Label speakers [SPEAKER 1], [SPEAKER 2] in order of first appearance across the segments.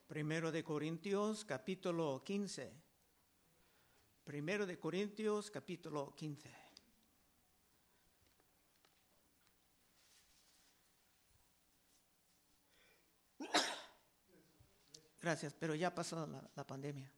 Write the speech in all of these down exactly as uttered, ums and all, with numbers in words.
[SPEAKER 1] Primero de Corintios, capítulo quince. Primero de Corintios, capítulo quince. Gracias, pero ya pasó la, la pandemia.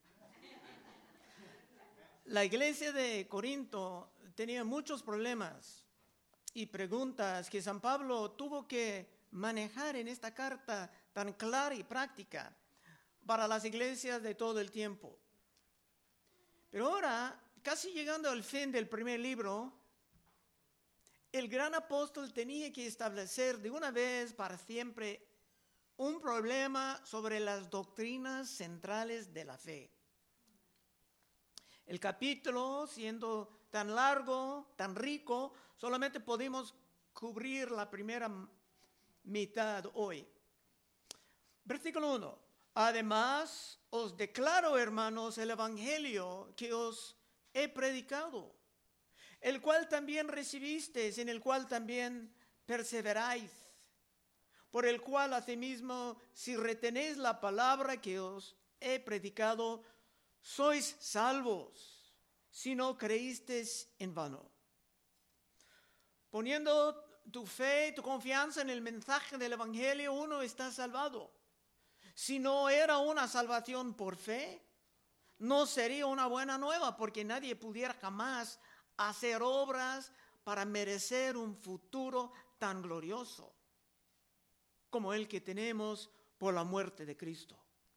[SPEAKER 1] La iglesia de Corinto tenía muchos problemas y preguntas que San Pablo tuvo que manejar en esta carta tan clara y práctica para las iglesias de todo el tiempo. Pero ahora, casi llegando al fin del primer libro, el gran apóstol tenía que establecer de una vez para siempre un problema sobre las doctrinas centrales de la fe. El capítulo, siendo tan largo, tan rico, solamente podemos cubrir la primera mitad hoy. Versículo uno. Además, os declaro, hermanos, el evangelio que os he predicado, el cual también recibisteis, en el cual también perseveráis, por el cual asimismo, si retenéis la palabra que os he predicado, sois salvos, si no creísteis en vano. Poniendo tu fe, tu confianza en el mensaje del evangelio, uno está salvado. Si no era una salvación por fe, no sería una buena nueva, porque nadie pudiera jamás hacer obras para merecer un futuro tan glorioso como el que tenemos por la muerte de Cristo.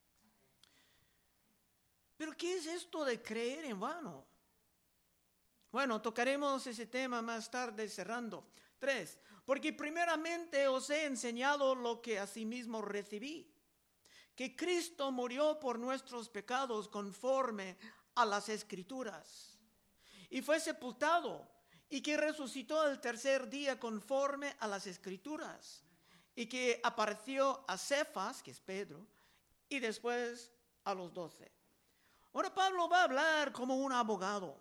[SPEAKER 1] ¿Pero qué es esto de creer en vano? Bueno, tocaremos ese tema más tarde cerrando. Tres, porque primeramente os he enseñado lo que asimismo recibí, que Cristo murió por nuestros pecados conforme a las Escrituras, y fue sepultado, y que resucitó al tercer día conforme a las Escrituras, y que apareció a Cefas, que es Pedro, y después a los doce. Ahora Pablo va a hablar como un abogado,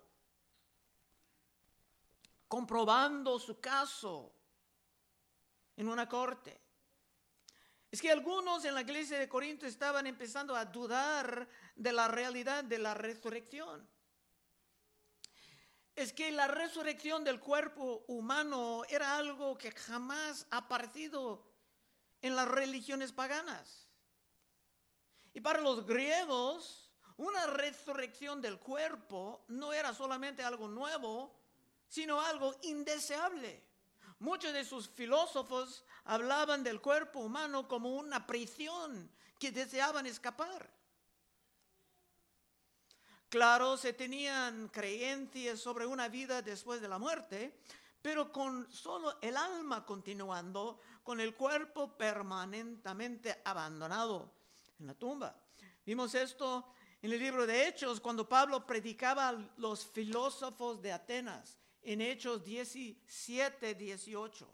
[SPEAKER 1] comprobando su caso en una corte. Es que algunos en la iglesia de Corinto estaban empezando a dudar de la realidad de la resurrección. Es que la resurrección del cuerpo humano era algo que jamás ha aparecido en las religiones paganas. Y para los griegos, una resurrección del cuerpo no era solamente algo nuevo, sino algo indeseable. Muchos de sus filósofos hablaban del cuerpo humano como una prisión que deseaban escapar. Claro, se tenían creencias sobre una vida después de la muerte, pero con solo el alma continuando, con el cuerpo permanentemente abandonado en la tumba. Vimos esto en el libro de Hechos, cuando Pablo predicaba a los filósofos de Atenas, en Hechos diecisiete, dieciocho.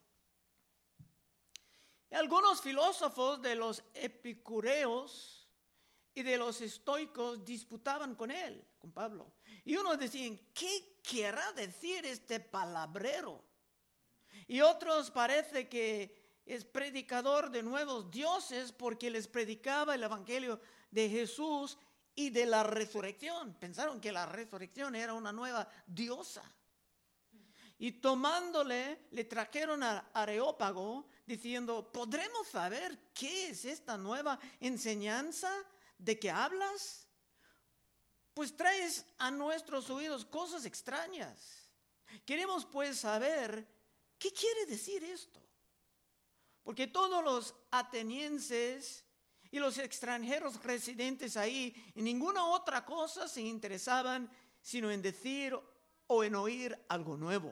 [SPEAKER 1] Y algunos filósofos de los epicureos y de los estoicos disputaban con él, con Pablo. Y unos decían, ¿qué querrá decir este palabrero? Y otros parece que es predicador de nuevos dioses porque les predicaba el evangelio de Jesús y de la resurrección. Pensaron que la resurrección era una nueva diosa. Y tomándole, le trajeron a Areópago, diciendo, ¿podremos saber qué es esta nueva enseñanza de que hablas? Pues traes a nuestros oídos cosas extrañas. Queremos pues saber qué quiere decir esto. Porque todos los atenienses y los extranjeros residentes ahí en ninguna otra cosa se interesaban sino en decir o en oír algo nuevo.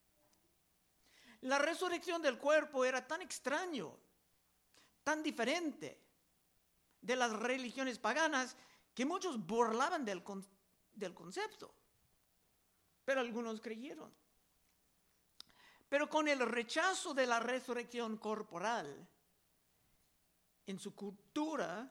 [SPEAKER 1] La resurrección del cuerpo era tan extraño, tan diferente de las religiones paganas, que muchos burlaban del, con, del concepto, pero algunos creyeron. Pero con el rechazo de la resurrección corporal, en su cultura,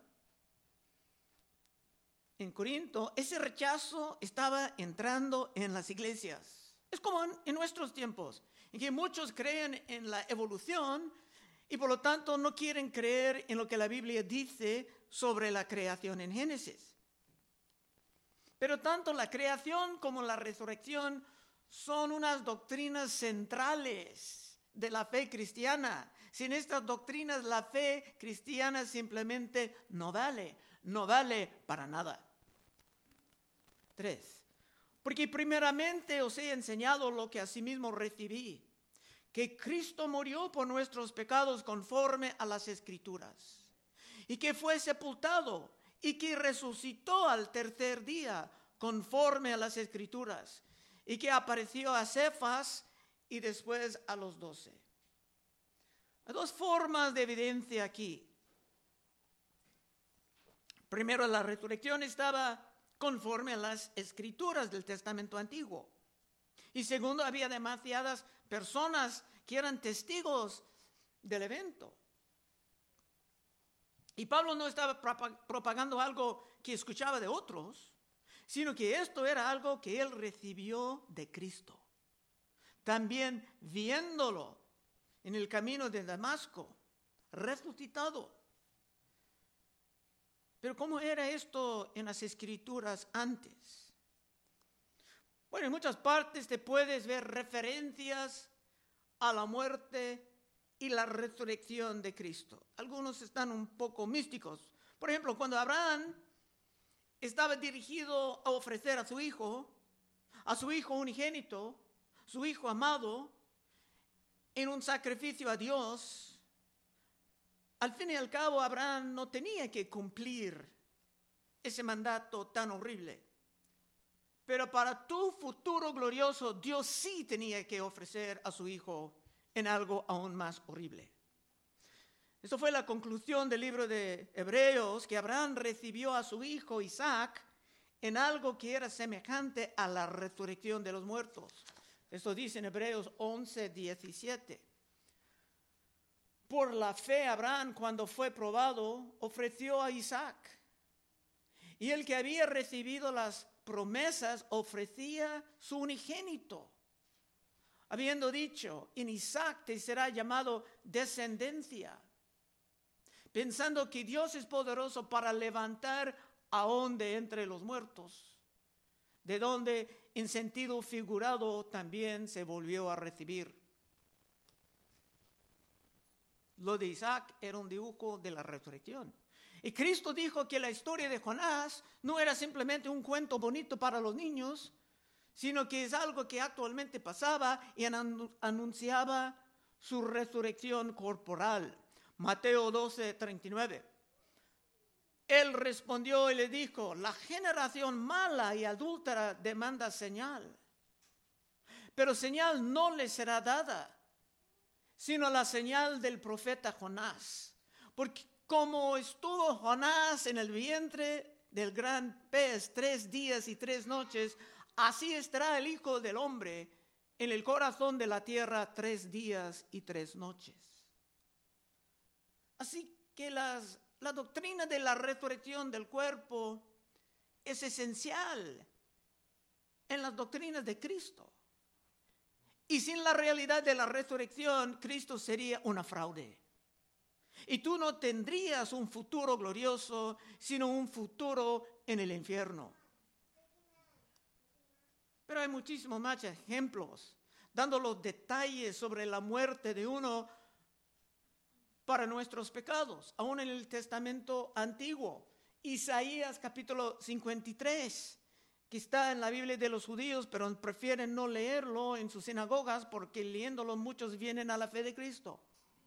[SPEAKER 1] en Corinto, ese rechazo estaba entrando en las iglesias. Es como en, en nuestros tiempos, en que muchos creen en la evolución y por lo tanto no quieren creer en lo que la Biblia dice sobre la creación en Génesis. Pero tanto la creación como la resurrección son unas doctrinas centrales de la fe cristiana. Sin estas doctrinas la fe cristiana simplemente no vale, no vale para nada. Tres. Porque primeramente os he enseñado lo que asimismo recibí, que Cristo murió por nuestros pecados conforme a las Escrituras, y que fue sepultado, y que resucitó al tercer día conforme a las Escrituras, y que apareció a Cefas y después a los doce. Hay dos formas de evidencia aquí. Primero, la resurrección estaba conforme a las Escrituras del Testamento Antiguo. Y segundo, había demasiadas personas que eran testigos del evento. Y Pablo no estaba propagando algo que escuchaba de otros, sino que esto era algo que él recibió de Cristo. También viéndolo en el camino de Damasco, resucitado. Pero ¿cómo era esto en las Escrituras antes? Bueno, en muchas partes te puedes ver referencias a la muerte y la resurrección de Cristo. Algunos están un poco místicos. Por ejemplo, cuando Abraham estaba dirigido a ofrecer a su hijo, a su hijo unigénito, su hijo amado, en un sacrificio a Dios, al fin y al cabo Abraham no tenía que cumplir ese mandato tan horrible. Pero para tu futuro glorioso, Dios sí tenía que ofrecer a su hijo en algo aún más horrible. Esto fue la conclusión del libro de Hebreos, que Abraham recibió a su hijo Isaac en algo que era semejante a la resurrección de los muertos. Esto dice en Hebreos once, diecisiete. Por la fe Abraham, cuando fue probado, ofreció a Isaac. Y el que había recibido las promesas ofrecía su unigénito, habiendo dicho, en Isaac te será llamado descendencia, pensando que Dios es poderoso para levantar aún de entre los muertos, de donde en sentido figurado también se volvió a recibir. Lo de Isaac era un dibujo de la resurrección. Y Cristo dijo que la historia de Jonás no era simplemente un cuento bonito para los niños, sino que es algo que actualmente pasaba y anunciaba su resurrección corporal. Mateo doce, treinta y nueve. Él respondió y le dijo, la generación mala y adúltera demanda señal, pero señal no le será dada, sino la señal del profeta Jonás. Porque como estuvo Jonás en el vientre del gran pez tres días y tres noches, así estará el Hijo del Hombre en el corazón de la tierra tres días y tres noches. Así que las, la doctrina de la resurrección del cuerpo es esencial en las doctrinas de Cristo. Y sin la realidad de la resurrección, Cristo sería una fraude. Y tú no tendrías un futuro glorioso, sino un futuro en el infierno. Pero hay muchísimos más ejemplos, dando los detalles sobre la muerte de uno para nuestros pecados, aún en el Testamento Antiguo. Isaías capítulo cincuenta y tres, que está en la Biblia de los judíos, pero prefieren no leerlo en sus sinagogas porque leyéndolo muchos vienen a la fe de Cristo.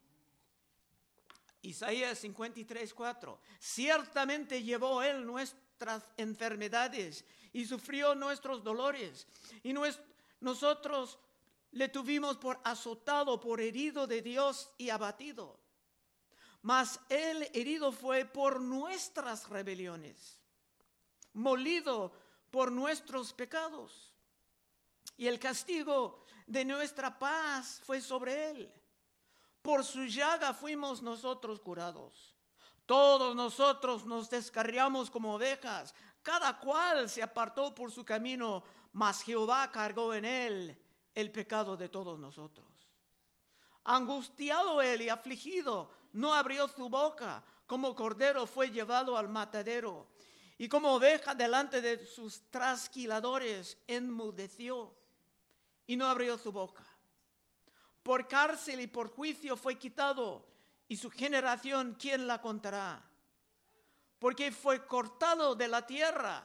[SPEAKER 1] Isaías cincuenta y tres, cuatro. Ciertamente llevó él nuestras enfermedades y sufrió nuestros dolores. Y nues- nosotros le tuvimos por azotado, por herido de Dios y abatido. Mas él herido fue por nuestras rebeliones, molido por nuestros pecados. Y el castigo de nuestra paz fue sobre él. Por su llaga fuimos nosotros curados. Todos nosotros nos descarriamos como ovejas, cada cual se apartó por su camino, mas Jehová cargó en él el pecado de todos nosotros. Angustiado él y afligido, no abrió su boca. Como cordero fue llevado al matadero, y como oveja delante de sus trasquiladores enmudeció, y no abrió su boca. Por cárcel y por juicio fue quitado, y su generación, ¿quién la contará? Porque fue cortado de la tierra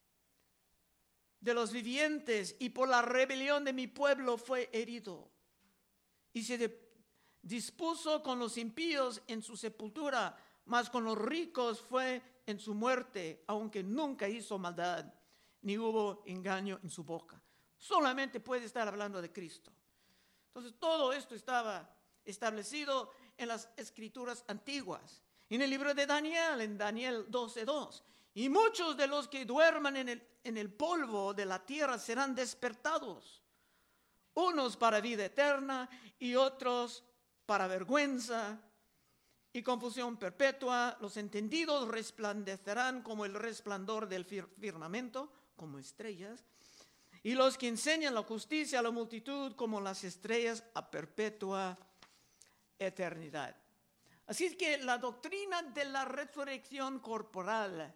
[SPEAKER 1] de los vivientes, y por la rebelión de mi pueblo fue herido. Y se de, dispuso con los impíos en su sepultura, mas con los ricos fue en su muerte, aunque nunca hizo maldad, ni hubo engaño en su boca. Solamente puede estar hablando de Cristo. Entonces todo esto estaba establecido en las escrituras antiguas. En el libro de Daniel, en Daniel doce dos. Y muchos de los que duerman en el, en el polvo de la tierra serán despertados. Unos para vida eterna y otros para vergüenza y confusión perpetua. Los entendidos resplandecerán como el resplandor del firmamento, como estrellas. Y los que enseñan la justicia a la multitud como las estrellas a perpetua eternidad. Así que la doctrina de la resurrección corporal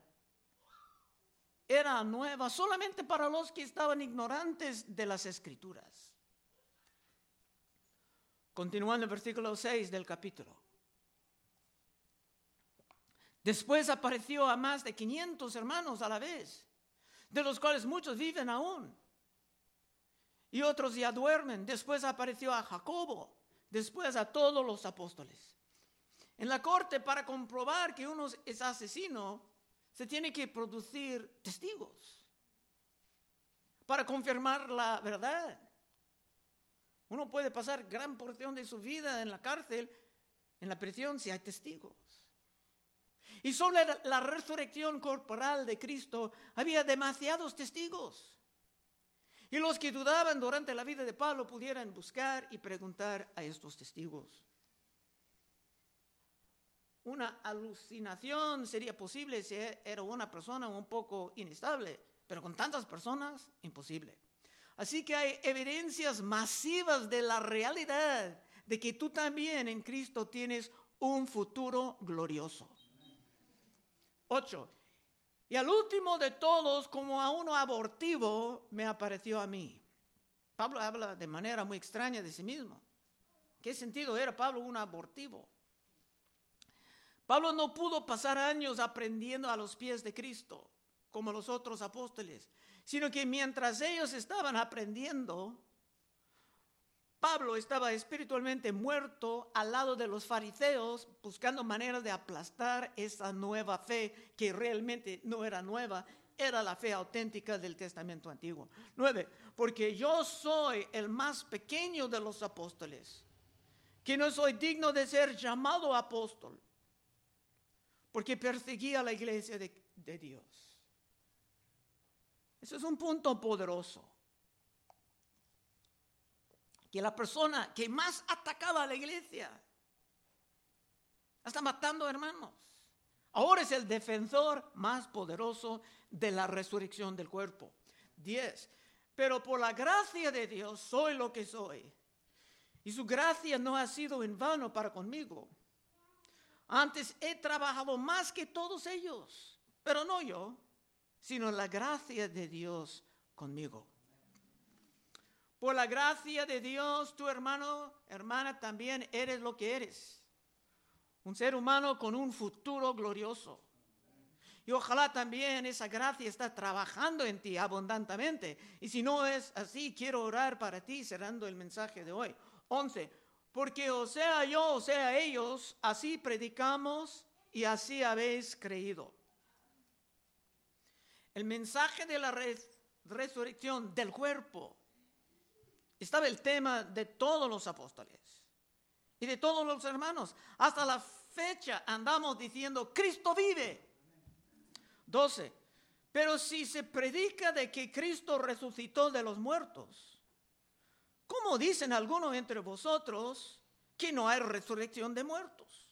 [SPEAKER 1] era nueva solamente para los que estaban ignorantes de las escrituras. Continuando el versículo seis del capítulo. Después apareció a más de quinientos hermanos a la vez, de los cuales muchos viven aún, y otros ya duermen. Después apareció a Jacobo, después a todos los apóstoles. En la corte, para comprobar que uno es asesino, se tiene que producir testigos para confirmar la verdad. Uno puede pasar gran porción de su vida en la cárcel, en la prisión, si hay testigos. Y sobre la resurrección corporal de Cristo había demasiados testigos. Y los que dudaban durante la vida de Pablo pudieran buscar y preguntar a estos testigos. Una alucinación sería posible si era una persona un poco inestable, pero con tantas personas, imposible. Así que hay evidencias masivas de la realidad de que tú también en Cristo tienes un futuro glorioso. Ocho. Y al último de todos, como a uno abortivo, me apareció a mí. Pablo habla de manera muy extraña de sí mismo. ¿En qué sentido era Pablo un abortivo? Pablo no pudo pasar años aprendiendo a los pies de Cristo, como los otros apóstoles, sino que mientras ellos estaban aprendiendo, Pablo estaba espiritualmente muerto al lado de los fariseos, buscando maneras de aplastar esa nueva fe que realmente no era nueva, era la fe auténtica del Testamento Antiguo. Nueve, porque yo soy el más pequeño de los apóstoles, que no soy digno de ser llamado apóstol, porque perseguía a la iglesia de, de Dios. Eso es un punto poderoso. Que la persona que más atacaba a la iglesia, hasta matando hermanos, ahora es el defensor más poderoso de la resurrección del cuerpo. Diez. Pero por la gracia de Dios soy lo que soy, y su gracia no ha sido en vano para conmigo. Antes he trabajado más que todos ellos, pero no yo, sino la gracia de Dios conmigo. Por la gracia de Dios, tu hermano, hermana, también eres lo que eres. Un ser humano con un futuro glorioso. Y ojalá también esa gracia está trabajando en ti abundantemente. Y si no es así, quiero orar para ti, cerrando el mensaje de hoy. Once. Porque o sea yo, o sea ellos, así predicamos y así habéis creído. El mensaje de la res- resurrección del cuerpo estaba el tema de todos los apóstoles y de todos los hermanos. Hasta la fecha andamos diciendo, Cristo vive. doce. Pero si se predica de que Cristo resucitó de los muertos, ¿cómo dicen algunos entre vosotros que no hay resurrección de muertos?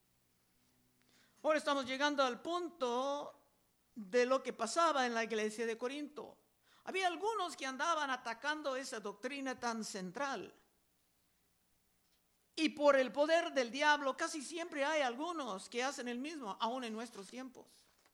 [SPEAKER 1] Ahora estamos llegando al punto de lo que pasaba en la iglesia de Corinto. Había algunos que andaban atacando esa doctrina tan central. Y por el poder del diablo, casi siempre hay algunos que hacen el mismo, aún en nuestros tiempos.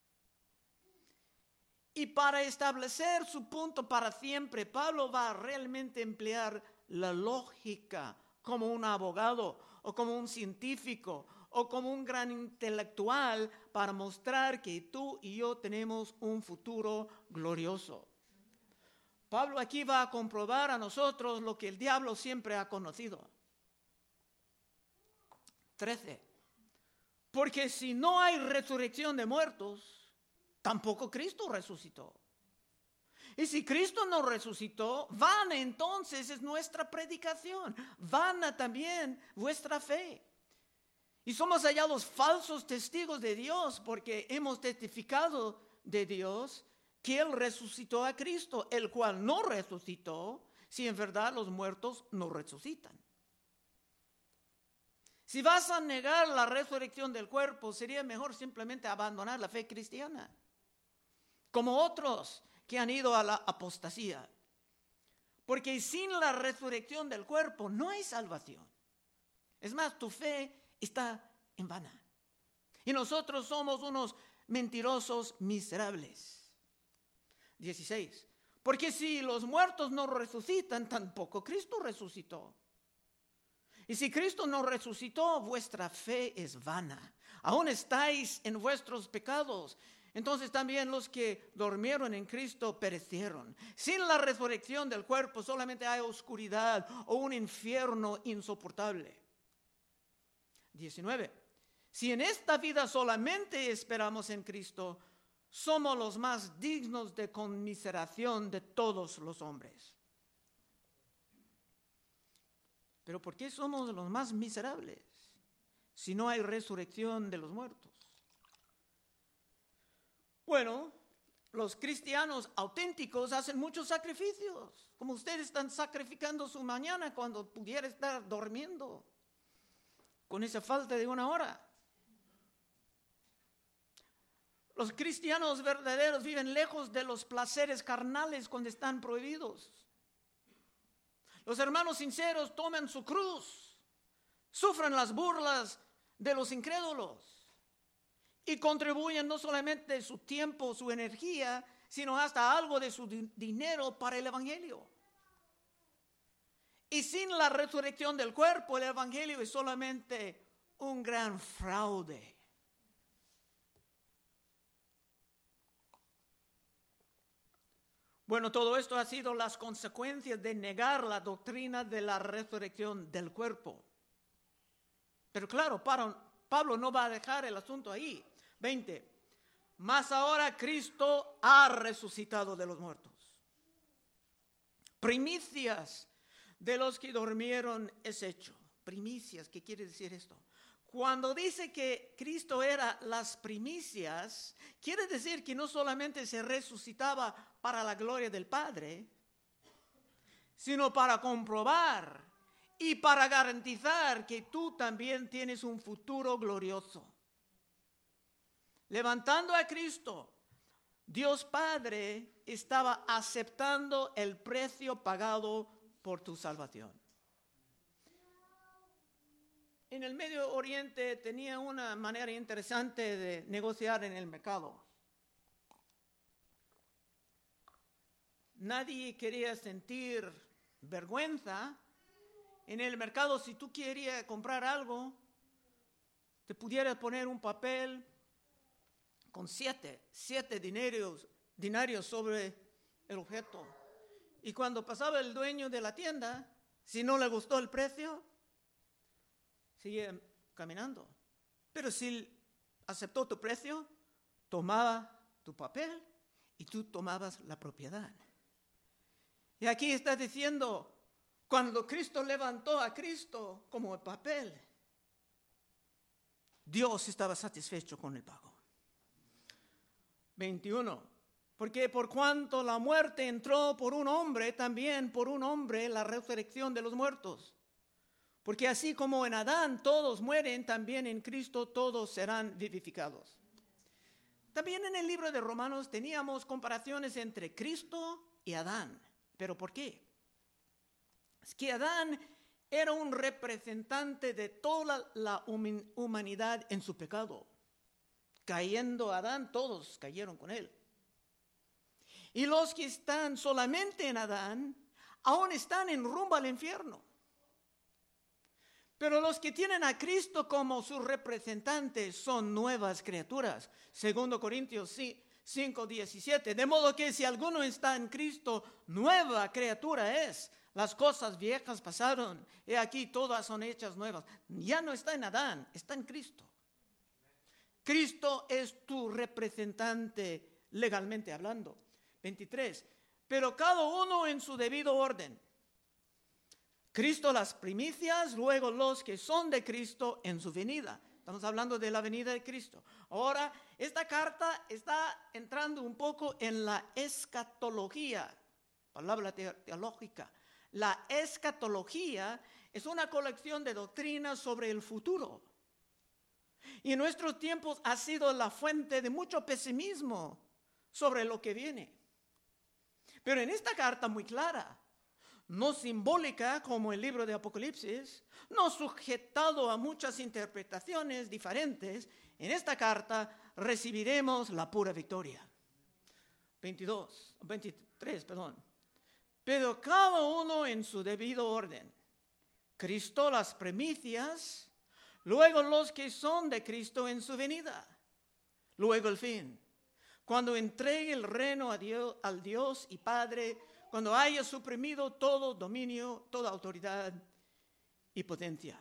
[SPEAKER 1] Y para establecer su punto para siempre, Pablo va a realmente emplear la lógica como un abogado o como un científico o como un gran intelectual para mostrar que tú y yo tenemos un futuro glorioso. Pablo aquí va a comprobar a nosotros lo que el diablo siempre ha conocido. trece. Porque si no hay resurrección de muertos, tampoco Cristo resucitó. Y si Cristo no resucitó, vana entonces es nuestra predicación, vana también vuestra fe. Y somos hallados falsos testigos de Dios porque hemos testificado de Dios que Él resucitó a Cristo, el cual no resucitó si en verdad los muertos no resucitan. Si vas a negar la resurrección del cuerpo, sería mejor simplemente abandonar la fe cristiana, como otros que han ido a la apostasía. Porque sin la resurrección del cuerpo no hay salvación. Es más, tu fe está en vana. Y nosotros somos unos mentirosos miserables. dieciséis. Porque si los muertos no resucitan, tampoco Cristo resucitó. Y si Cristo no resucitó, vuestra fe es vana. Aún estáis en vuestros pecados. Entonces también los que durmieron en Cristo perecieron. Sin la resurrección del cuerpo solamente hay oscuridad o un infierno insoportable. diecinueve. Si en esta vida solamente esperamos en Cristo, somos los más dignos de conmiseración de todos los hombres. Pero ¿por qué somos los más miserables si no hay resurrección de los muertos? Bueno, los cristianos auténticos hacen muchos sacrificios, como ustedes están sacrificando su mañana cuando pudiera estar durmiendo con esa falta de una hora. Los cristianos verdaderos viven lejos de los placeres carnales cuando están prohibidos. Los hermanos sinceros toman su cruz, sufren las burlas de los incrédulos y contribuyen no solamente su tiempo, su energía, sino hasta algo de su di- dinero para el evangelio. Y sin la resurrección del cuerpo, el evangelio es solamente un gran fraude. Bueno, todo esto ha sido las consecuencias de negar la doctrina de la resurrección del cuerpo. Pero claro, Pablo no va a dejar el asunto ahí. veinte. Mas ahora Cristo ha resucitado de los muertos. Primicias de los que durmieron es hecho. Primicias, ¿qué quiere decir esto? Cuando dice que Cristo era las primicias, quiere decir que no solamente se resucitaba para la gloria del Padre, sino para comprobar y para garantizar que tú también tienes un futuro glorioso. Levantando a Cristo, Dios Padre estaba aceptando el precio pagado por tu salvación. En el Medio Oriente tenía una manera interesante de negociar en el mercado. Nadie quería sentir vergüenza. En el mercado, si tú querías comprar algo, te pudieras poner un papel con siete, siete dinarios, dinarios sobre el objeto. Y cuando pasaba el dueño de la tienda, si no le gustó el precio, seguía caminando. Pero si aceptó tu precio, tomaba tu papel y tú tomabas la propiedad. Y aquí está diciendo, cuando Cristo levantó a Cristo como el papel, Dios estaba satisfecho con el pago. veintiuno. Porque por cuanto la muerte entró por un hombre, también por un hombre la resurrección de los muertos. Porque así como en Adán todos mueren, también en Cristo todos serán vivificados. También en el libro de Romanos teníamos comparaciones entre Cristo y Adán. ¿Pero por qué? Es que Adán era un representante de toda la humanidad en su pecado. Cayendo Adán, todos cayeron con él. Y los que están solamente en Adán, aún están en rumbo al infierno. Pero los que tienen a Cristo como su representante son nuevas criaturas. Segundo Corintios cinco, diecisiete. De modo que si alguno está en Cristo, nueva criatura es. Las cosas viejas pasaron, y aquí todas son hechas nuevas. Ya no está en Adán, está en Cristo. Cristo es tu representante legalmente hablando. veintitrés. Pero cada uno en su debido orden. Cristo las primicias, luego los que son de Cristo en su venida. Estamos hablando de la venida de Cristo. Ahora, esta carta está entrando un poco en la escatología, palabra teológica. La escatología es una colección de doctrinas sobre el futuro. Y en nuestros tiempos ha sido la fuente de mucho pesimismo sobre lo que viene. Pero en esta carta muy clara, no simbólica como el libro de Apocalipsis, no sujetado a muchas interpretaciones diferentes, en esta carta recibiremos la pura victoria. veintidós, veintitrés, perdón. Pero cada uno en su debido orden. Cristo las primicias, luego los que son de Cristo en su venida, luego el fin. Cuando entregue el reino a Dios, al Dios y Padre, cuando haya suprimido todo dominio, toda autoridad y potencia.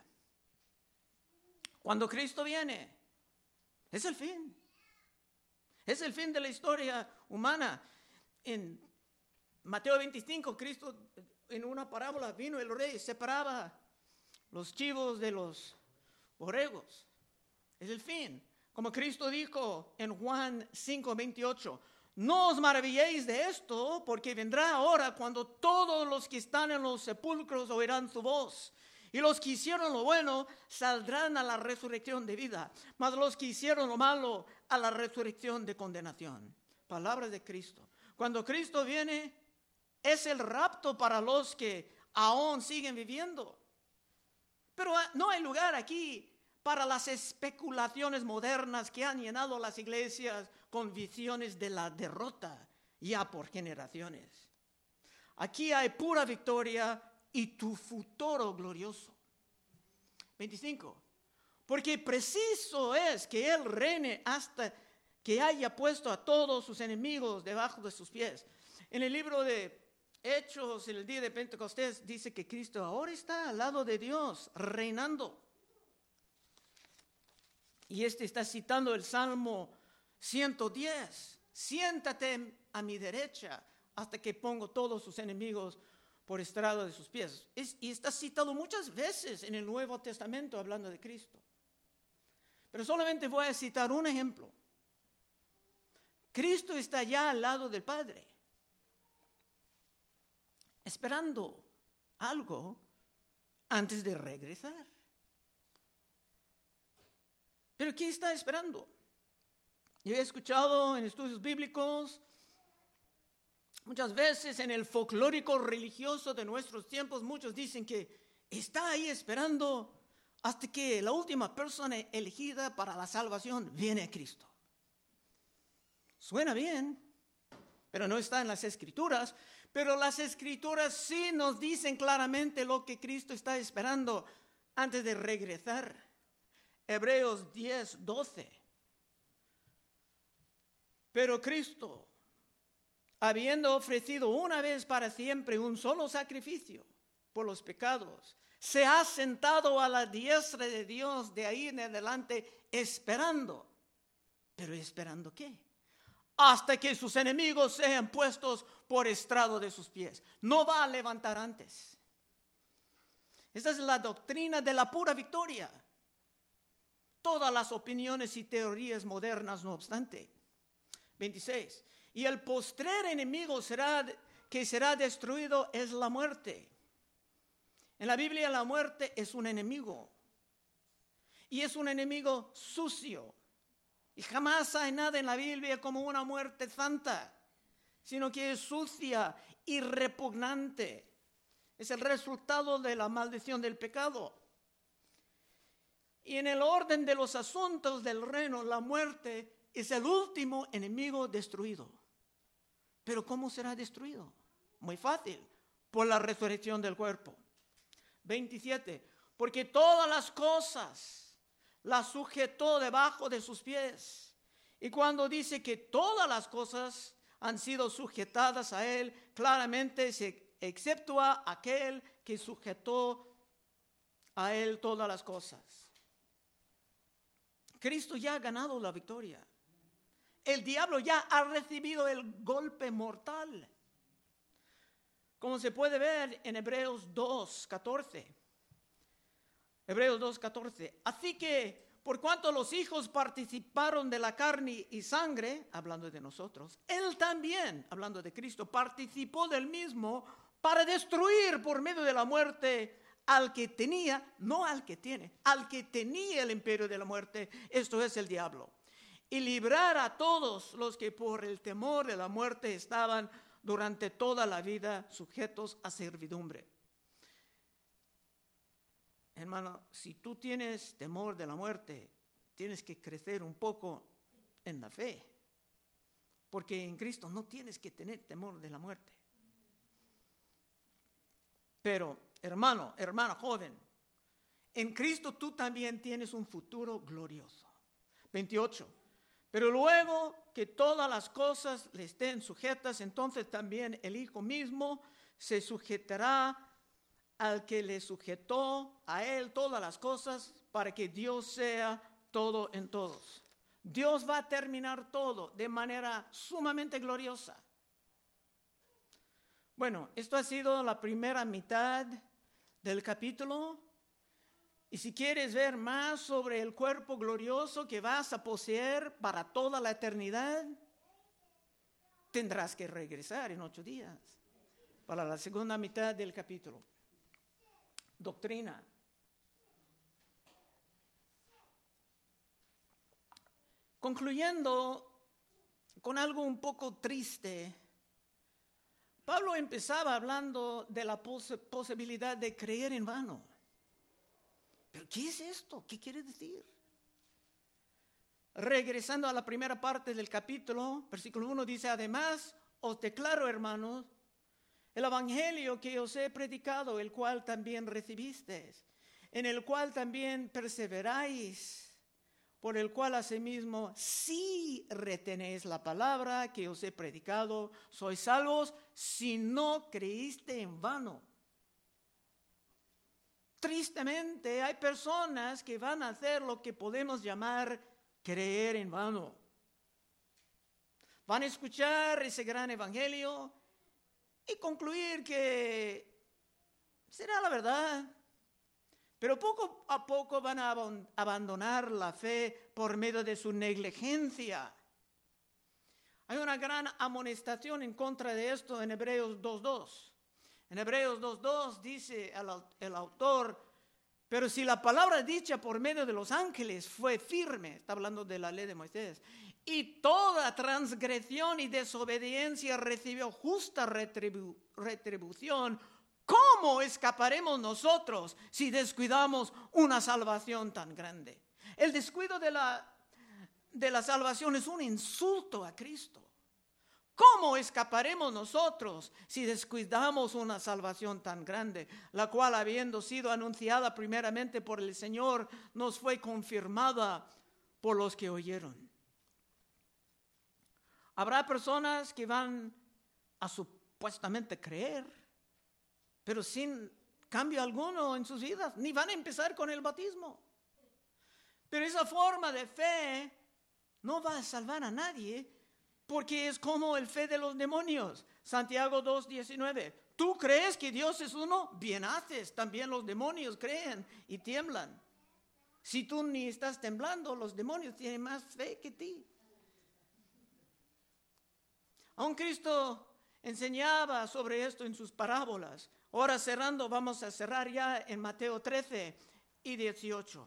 [SPEAKER 1] Cuando Cristo viene, es el fin. Es el fin de la historia humana. En Mateo veinticinco, Cristo en una parábola vino el rey, separaba los chivos de los borregos. Es el fin. Como Cristo dijo en Juan cinco, veintiocho, no os maravilléis de esto, porque vendrá hora cuando todos los que están en los sepulcros oirán su voz. Y los que hicieron lo bueno saldrán a la resurrección de vida, mas los que hicieron lo malo a la resurrección de condenación. Palabras de Cristo. Cuando Cristo viene, es el rapto para los que aún siguen viviendo. Pero no hay lugar aquí para las especulaciones modernas que han llenado las iglesias con visiones de la derrota ya por generaciones. Aquí hay pura victoria y tu futuro glorioso. veinticinco. Porque preciso es que Él reine hasta que haya puesto a todos sus enemigos debajo de sus pies. En el libro de Hechos, en el día de Pentecostés, dice que Cristo ahora está al lado de Dios, reinando. Y este está citando el Salmo ciento diez. Siéntate a mi derecha hasta que pongo todos sus enemigos por estrado de sus pies. Es, y está citado muchas veces en el Nuevo Testamento hablando de Cristo. Pero solamente voy a citar un ejemplo. Cristo está ya al lado del Padre, esperando algo antes de regresar. ¿Pero qué está esperando? Yo he escuchado en estudios bíblicos, muchas veces en el folclórico religioso de nuestros tiempos, muchos dicen que está ahí esperando hasta que la última persona elegida para la salvación viene a Cristo. Suena bien, pero no está en las Escrituras. Pero las Escrituras sí nos dicen claramente lo que Cristo está esperando antes de regresar. Hebreos diez, doce. Pero Cristo, habiendo ofrecido una vez para siempre un solo sacrificio por los pecados, se ha sentado a la diestra de Dios de ahí en adelante esperando. ¿Pero esperando qué? Hasta que sus enemigos sean puestos por estrado de sus pies. No va a levantar antes. Esta es la doctrina de la pura victoria. Todas las opiniones y teorías modernas, no obstante. veintiséis. Y el postrer enemigo será, que será destruido es la muerte. En la Biblia la muerte es un enemigo. Y es un enemigo sucio. Y jamás hay nada en la Biblia como una muerte santa, sino que es sucia y repugnante. Es el resultado de la maldición del pecado. Y en el orden de los asuntos del reino, la muerte es el último enemigo destruido. Pero ¿cómo será destruido? Muy fácil, por la resurrección del cuerpo. veintisiete. Porque todas las cosas las sujetó debajo de sus pies. Y cuando dice que todas las cosas han sido sujetadas a él, claramente se exceptúa aquel que sujetó a él todas las cosas. Cristo ya ha ganado la victoria. El diablo ya ha recibido el golpe mortal. Como se puede ver en Hebreos dos, catorce. Hebreos dos, catorce. Así que, por cuanto los hijos participaron de la carne y sangre, hablando de nosotros, él también, hablando de Cristo, participó del mismo para destruir por medio de la muerte al que tenía, no al que tiene, al que tenía el imperio de la muerte, esto es el diablo, y librar a todos los que por el temor de la muerte estaban durante toda la vida sujetos a servidumbre. Hermano, si tú tienes temor de la muerte, tienes que crecer un poco en la fe, porque en Cristo no tienes que tener temor de la muerte. Pero, hermano, hermana joven, en Cristo tú también tienes un futuro glorioso. veintiocho. Pero luego que todas las cosas le estén sujetas, entonces también el Hijo mismo se sujetará al que le sujetó a él todas las cosas, para que Dios sea todo en todos. Dios va a terminar todo de manera sumamente gloriosa. Bueno, esto ha sido la primera mitad del capítulo. Y si quieres ver más sobre el cuerpo glorioso que vas a poseer para toda la eternidad, tendrás que regresar en ocho días para la segunda mitad del capítulo. Doctrina. Concluyendo con algo un poco triste, Pablo empezaba hablando de la pos- posibilidad de creer en vano. ¿Pero qué es esto? ¿Qué quiere decir? Regresando a la primera parte del capítulo, versículo uno dice: además, os declaro, hermanos, el evangelio que os he predicado, el cual también recibisteis, en el cual también perseveráis, por el cual asimismo, si retenéis la palabra que os he predicado, sois salvos, si no creíste en vano. Tristemente, hay personas que van a hacer lo que podemos llamar creer en vano. Van a escuchar ese gran evangelio y concluir que será la verdad, pero poco a poco van a abandonar la fe por medio de su negligencia. Hay una gran amonestación en contra de esto en Hebreos dos dos. En Hebreos dos dos dice el, el autor: pero si la palabra dicha por medio de los ángeles fue firme, está hablando de la ley de Moisés, y toda transgresión y desobediencia recibió justa retribu- retribución, ¿cómo escaparemos nosotros si descuidamos una salvación tan grande? El descuido de la, de la salvación es un insulto a Cristo. ¿Cómo escaparemos nosotros si descuidamos una salvación tan grande, la cual, habiendo sido anunciada primeramente por el Señor, nos fue confirmada por los que oyeron? Habrá personas que van a supuestamente creer, pero sin cambio alguno en sus vidas, ni van a empezar con el bautismo. Pero esa forma de fe no va a salvar a nadie, porque es como el fe de los demonios. Santiago dos diecinueve. ¿Tú crees que Dios es uno? Bien haces. También los demonios creen y tiemblan. Si tú ni estás temblando, los demonios tienen más fe que ti. Aún Cristo enseñaba sobre esto en sus parábolas. Ahora cerrando, vamos a cerrar ya en Mateo trece y dieciocho.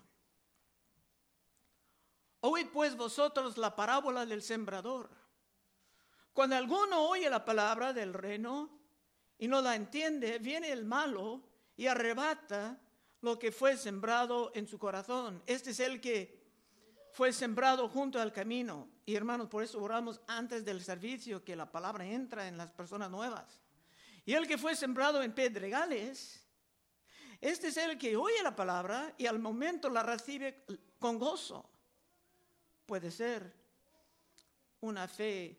[SPEAKER 1] Oíd pues vosotros la parábola del sembrador. Cuando alguno oye la palabra del reino y no la entiende, viene el malo y arrebata lo que fue sembrado en su corazón. Este es el que fue sembrado junto al camino. Y hermanos, por eso oramos antes del servicio, que la palabra entra en las personas nuevas. Y el que fue sembrado en pedregales, este es el que oye la palabra y al momento la recibe con gozo. Puede ser una fe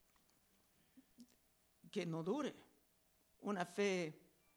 [SPEAKER 1] que no dure, una fe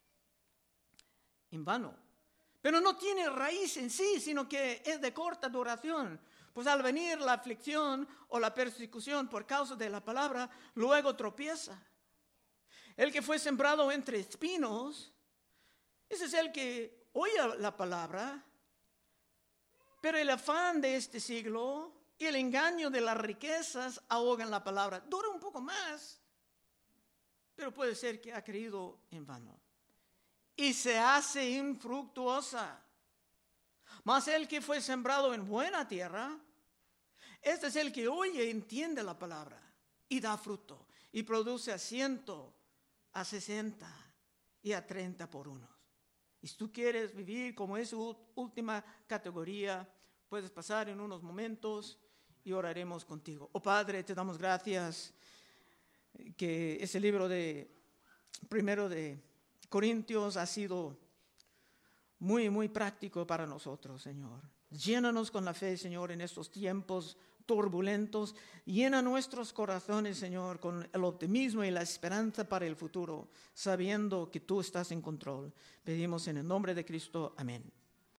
[SPEAKER 1] en vano. Pero no tiene raíz en sí, sino que es de corta duración. Pues al venir la aflicción o la persecución por causa de la palabra, luego tropieza. El que fue sembrado entre espinos, ese es el que oye la palabra, pero el afán de este siglo y el engaño de las riquezas ahogan la palabra. Dura un poco más, pero puede ser que ha creído en vano. Y se hace infructuosa. Mas el que fue sembrado en buena tierra, este es el que oye y entiende la palabra y da fruto y produce a ciento, a sesenta y a treinta por uno. Y si tú quieres vivir como esa última categoría, puedes pasar en unos momentos y oraremos contigo. Oh Padre, te damos gracias que ese libro de primero de Corintios ha sido muy, muy práctico para nosotros, Señor. Llénanos con la fe, Señor, en estos tiempos turbulentos. Llena nuestros corazones, Señor, con el optimismo y la esperanza para el futuro, sabiendo que tú estás en control. Pedimos en el nombre de Cristo. Amén.